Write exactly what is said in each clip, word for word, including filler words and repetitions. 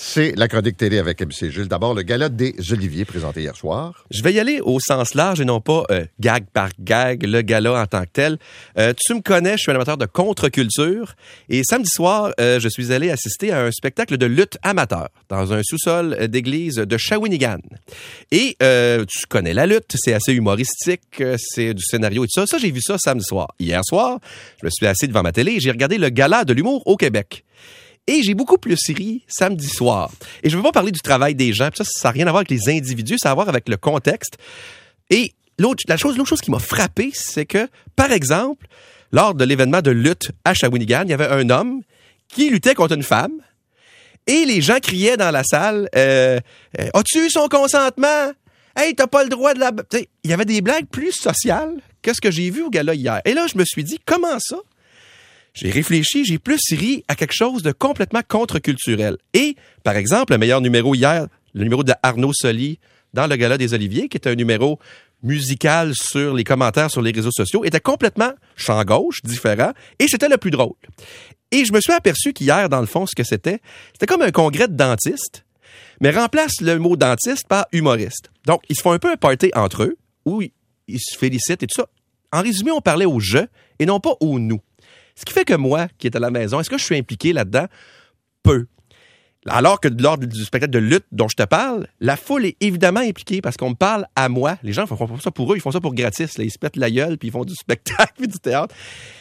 c'est la chronique télé avec M C Gilles. D'abord, le gala des Oliviers présenté hier soir. Je vais y aller au sens large et non pas euh, gag par gag, le gala en tant que tel. Euh, tu me connais, je suis un amateur de contre-culture. Et samedi soir, euh, je suis allé assister à un spectacle de lutte amateur dans un sous-sol d'église de Shawinigan. Et euh, tu connais la lutte, c'est assez humoristique, c'est du scénario et tout ça. Ça, j'ai vu ça samedi soir. Hier soir, je me suis assis devant ma télé et j'ai regardé le gala de l'humour au Québec. Et j'ai beaucoup plus ri samedi soir. Et je ne veux pas parler du travail des gens, puis ça, ça n'a rien à voir avec les individus, ça a à voir avec le contexte. Et l'autre, la chose, l'autre chose qui m'a frappé, c'est que, par exemple, lors de l'événement de lutte à Shawinigan, il y avait un homme qui luttait contre une femme, et les gens criaient dans la salle euh, euh, « As-tu eu son consentement? Hey, t'as pas le droit de la... » T'sais, il y avait des blagues plus sociales que ce que j'ai vu au gala hier. Et là, je me suis dit, comment ça? J'ai réfléchi, j'ai plus ri à quelque chose de complètement contre-culturel. Et, par exemple, le meilleur numéro hier, le numéro de Arnaud Soli dans le Gala des Oliviers, qui était un numéro musical sur les commentaires sur les réseaux sociaux, était complètement champ gauche, différent, et c'était le plus drôle. Et je me suis aperçu qu'hier, dans le fond, ce que c'était, c'était comme un congrès de dentistes, mais remplace le mot dentiste par humoriste. Donc, ils se font un peu un party entre eux, où ils se félicitent et tout ça. En résumé, on parlait au « je » et non pas au « nous ». Ce qui fait que moi, qui est à la maison, est-ce que je suis impliqué là-dedans? Peu. Alors que lors du spectacle de lutte dont je te parle, la foule est évidemment impliquée parce qu'on me parle à moi. Les gens font pas ça pour eux, ils font ça pour gratis. Là. Ils se pètent la gueule, puis ils font du spectacle, puis du théâtre.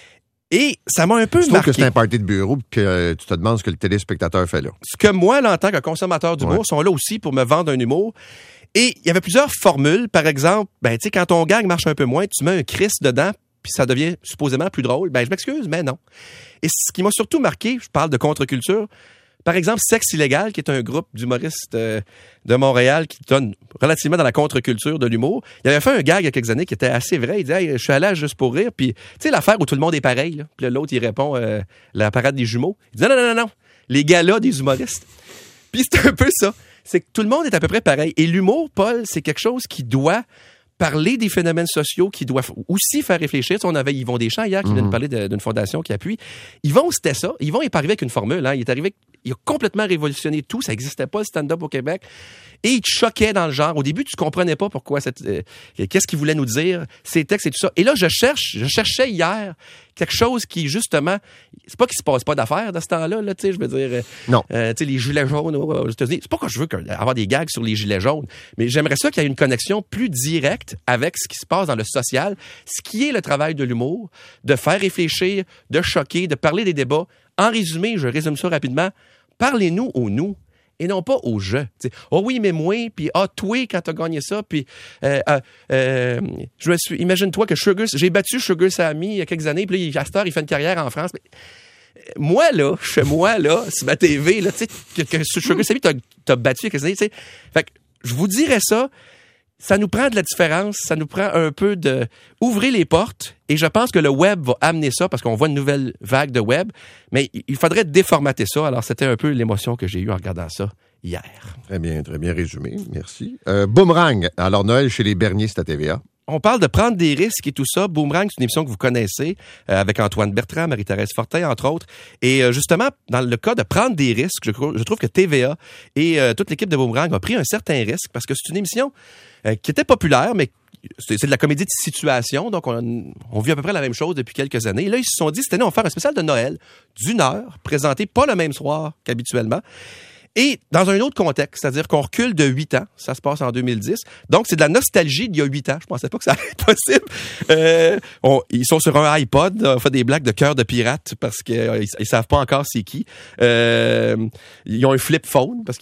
Et ça m'a un peu tu marqué. trouves que c'est un party de bureau et que euh, tu te demandes ce que le téléspectateur fait là. Ce que moi, là, en tant que consommateur d'humour, ouais. sont là aussi pour me vendre un humour. Et il y avait plusieurs formules. Par exemple, ben, tu sais, quand ton gag marche un peu moins, tu mets un Chris dedans, puis ça devient supposément plus drôle, ben je m'excuse, mais non. Et ce qui m'a surtout marqué, je parle de contre-culture, par exemple, Sexe illégal, qui est un groupe d'humoristes euh, de Montréal qui donne relativement dans la contre-culture de l'humour. Il avait fait un gag il y a quelques années qui était assez vrai. Il disait hey, « Je suis allé à Juste pour rire », puis tu sais l'affaire où tout le monde est pareil, là. Puis l'autre, il répond euh, « La parade des jumeaux ». Il dit « Non, non, non, non, les galas des humoristes ». Puis c'est un peu ça. C'est que tout le monde est à peu près pareil. Et l'humour, Paul, c'est quelque chose qui doit... parler des phénomènes sociaux qui doivent aussi faire réfléchir. On avait Yvon Deschamps hier qui mmh. vient de parler de, d'une fondation qui appuie. Yvon, c'était ça. Yvon est pas arrivé avec une formule. Hein. Il est arrivé, il a complètement révolutionné tout. Ça n'existait pas, le stand-up au Québec. Et il te choquait dans le genre. Au début, tu comprenais pas pourquoi, cette, euh, qu'est-ce qu'il voulait nous dire, ses textes et tout ça. Et là, je cherche, je cherchais hier quelque chose qui, justement, c'est pas qu'il se passe pas d'affaires de ce temps-là, là, tu sais, je veux dire. Euh, non. Euh, tu sais, les gilets jaunes aux États-Unis. C'est pas que je veux avoir des gags sur les gilets jaunes, mais j'aimerais ça qu'il y ait une connexion plus directe avec ce qui se passe dans le social, ce qui est le travail de l'humour, de faire réfléchir, de choquer, de parler des débats. En résumé, je résume ça rapidement, parlez-nous au nous et non pas au je. T'sais, oh oui, mais moi, puis ah, toi, quand t'as gagné ça, puis euh, euh, euh, je me suis, imagine-toi que Sugar, j'ai battu Sugar Sammy il y a quelques années, puis là, à cette heure, il fait une carrière en France. Mais, moi, là, chez moi, là, sur ma T V, là, tu sais, que, que Sugar Sammy t'a, t'a battu il y a quelques années, tu sais. Fait que je vous dirais ça, ça nous prend de la différence, ça nous prend un peu de ouvrir les portes, et je pense que le web va amener ça, parce qu'on voit une nouvelle vague de web, mais il faudrait déformater ça. Alors, c'était un peu l'émotion que j'ai eue en regardant ça hier. Très bien, très bien résumé, merci. Euh, Boomerang, alors Noël chez les Bernier, c'est à T V A. On parle de prendre des risques et tout ça. Boomerang, c'est une émission que vous connaissez, euh, avec Antoine Bertrand, Marie-Thérèse Fortin, entre autres. Et euh, justement, dans le cas de prendre des risques, je, je trouve que T V A et euh, toute l'équipe de Boomerang a pris un certain risque, parce que c'est une émission euh, qui était populaire, mais c'est, c'est de la comédie de situation, donc on, on vit à peu près la même chose depuis quelques années. Et là, ils se sont dit, cette année, on va faire un spécial de Noël d'une heure, présenté pas le même soir qu'habituellement. Et dans un autre contexte, c'est-à-dire qu'on recule de huit ans, ça se passe en deux mille dix, donc c'est de la nostalgie d'il y a huit ans, je pensais pas que ça allait être possible. Euh, on, ils sont sur un iPod, on fait des blagues de cœur de pirate parce qu'ils euh, ils savent pas encore c'est qui. Euh, ils ont un flip phone, parce que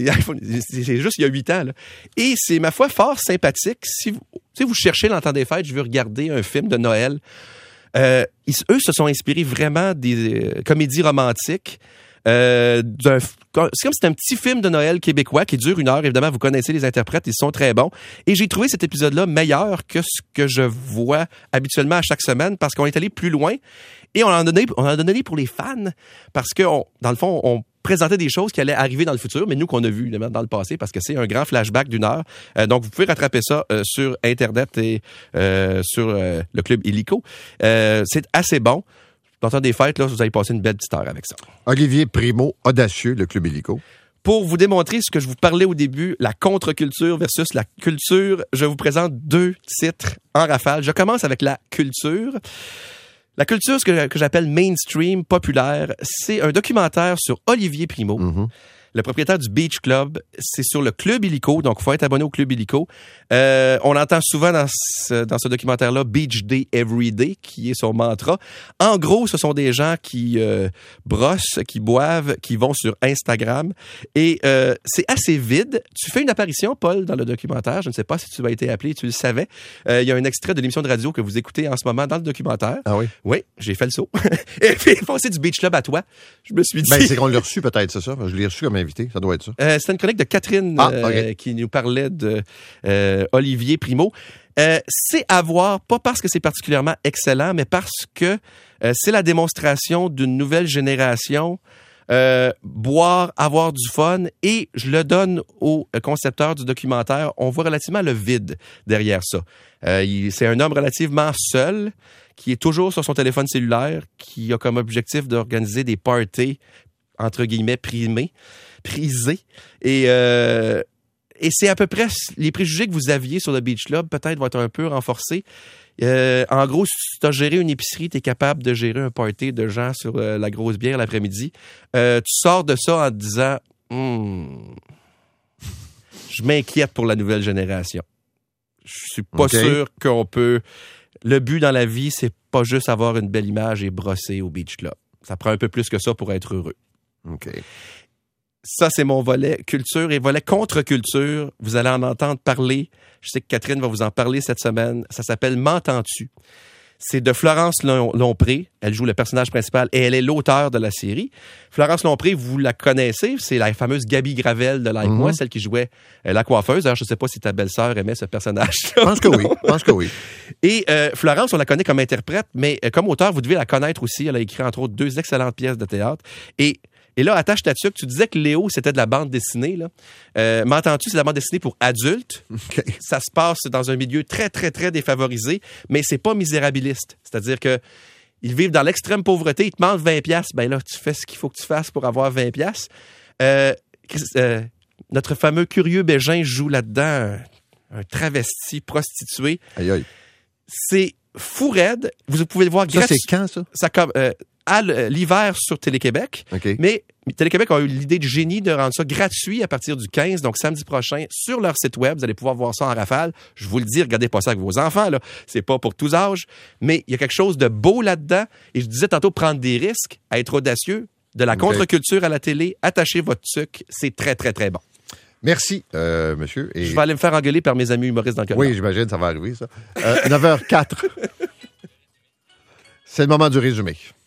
c'est juste il y a huit ans. Là. Et c'est, ma foi, fort sympathique. Si vous, si vous cherchez l'Entend des fêtes, je veux regarder un film de Noël, euh, ils, eux se sont inspirés vraiment des euh, comédies romantiques. Euh, d'un, c'est comme si c'était un petit film de Noël québécois qui dure une heure. Évidemment, vous connaissez les interprètes, ils sont très bons. Et j'ai trouvé cet épisode-là meilleur que ce que je vois habituellement à chaque semaine, parce qu'on est allé plus loin et on en a donné, on en a donné pour les fans, parce que on, dans le fond, on présentait des choses qui allaient arriver dans le futur, mais nous qu'on a vu évidemment dans le passé, parce que c'est un grand flashback d'une heure. Euh, donc, vous pouvez rattraper ça euh, sur Internet et euh, sur euh, le Club Illico. Euh, c'est assez bon. Dans le temps des fêtes, là, vous allez passer une belle petite heure avec ça. Olivier Primo, audacieux, le Club Illico. Pour vous démontrer ce que je vous parlais au début, la contre-culture versus la culture, je vous présente deux titres en rafale. Je commence avec la culture. La culture, ce que, que j'appelle mainstream, populaire, c'est un documentaire sur Olivier Primo. Mm-hmm. Le propriétaire du Beach Club, c'est sur le Club Illico, donc il faut être abonné au Club Illico. Euh, on entend souvent dans ce, dans ce documentaire-là Beach Day Every Day, qui est son mantra. En gros, ce sont des gens qui euh, brossent, qui boivent, qui vont sur Instagram. Et euh, c'est assez vide. Tu fais une apparition, Paul, dans le documentaire. Je ne sais pas si tu as été appelé, tu le savais. Euh, il y a un extrait de l'émission de radio que vous écoutez en ce moment dans le documentaire. Ah oui? Oui, j'ai fait le saut. Et puis, c'est du Beach Club à toi. Je me suis dit... Ben, c'est qu'on l'a reçu peut-être, c'est ça? Je l'ai reçu comme invité, ça doit être ça. Euh, c'était une chronique de Catherine ah, euh, okay. qui nous parlait de euh, Olivier Primo. Euh, c'est à voir, pas parce que c'est particulièrement excellent, mais parce que euh, c'est la démonstration d'une nouvelle génération. Euh, boire, avoir du fun, et je le donne au concepteur du documentaire, on voit relativement le vide derrière ça. Euh, il, c'est un homme relativement seul, qui est toujours sur son téléphone cellulaire, qui a comme objectif d'organiser des parties, entre guillemets, primés, prisés. Et, euh, et c'est à peu près les préjugés que vous aviez sur le Beach Club, peut-être vont être un peu renforcés. Euh, en gros, si tu as géré une épicerie, tu es capable de gérer un party de gens sur euh, la grosse bière l'après-midi. Euh, tu sors de ça en te disant hmm, je m'inquiète pour la nouvelle génération. Je suis pas okay. sûr qu'on peut... Le but dans la vie, c'est pas juste avoir une belle image et brosser au Beach Club. Ça prend un peu plus que ça pour être heureux. OK. Ça, c'est mon volet culture. Et volet contre-culture, vous allez en entendre parler. Je sais que Catherine va vous en parler cette semaine. Ça s'appelle « M'entends-tu ». C'est de Florence Lompré. Elle joue le personnage principal et elle est l'auteur de la série. Florence Lompré, vous la connaissez. C'est la fameuse Gabi Gravel de Like mm-hmm. Moi, celle qui jouait euh, la coiffeuse. Alors, je ne sais pas si ta belle-sœur aimait ce personnage. Je pense que oui. Je pense que oui. Et euh, Florence, on la connaît comme interprète, mais euh, comme auteur, vous devez la connaître aussi. Elle a écrit, entre autres, deux excellentes pièces de théâtre. Et Et là, attache ta tuque, tu disais que Léo, c'était de la bande dessinée. Là. Euh, m'entends-tu, c'est de la bande dessinée pour adultes. Okay. Ça se passe dans un milieu très, très, très défavorisé, mais c'est pas misérabiliste. C'est-à-dire que ils vivent dans l'extrême pauvreté, ils te demandent vingt piastres. Ben là, tu fais ce qu'il faut que tu fasses pour avoir vingt piastres. Euh, euh, notre fameux Curieux Bégin joue là-dedans un, un travesti prostitué. Aïe, aïe. C'est fou raide. Vous pouvez le voir gratuitement. Ça, c'est quand, ça? Ça comme... Euh, à l'hiver sur Télé-Québec. Okay. Mais Télé-Québec a eu l'idée du génie de rendre ça gratuit à partir du quinze, donc samedi prochain, sur leur site web. Vous allez pouvoir voir ça en rafale. Je vous le dis, regardez pas ça avec vos enfants, là. C'est pas pour tous âges. Mais il y a quelque chose de beau là-dedans. Et je disais tantôt, prendre des risques, être audacieux, de la okay. contre-culture à la télé, attachez votre sucre. C'est très, très, très bon. Merci, euh, monsieur. Et... Je vais aller me faire engueuler par mes amis humoristes dans le Canada. Oui, j'imagine, ça va arriver, ça. Euh, neuf heures zéro quatre. C'est le moment du résumé.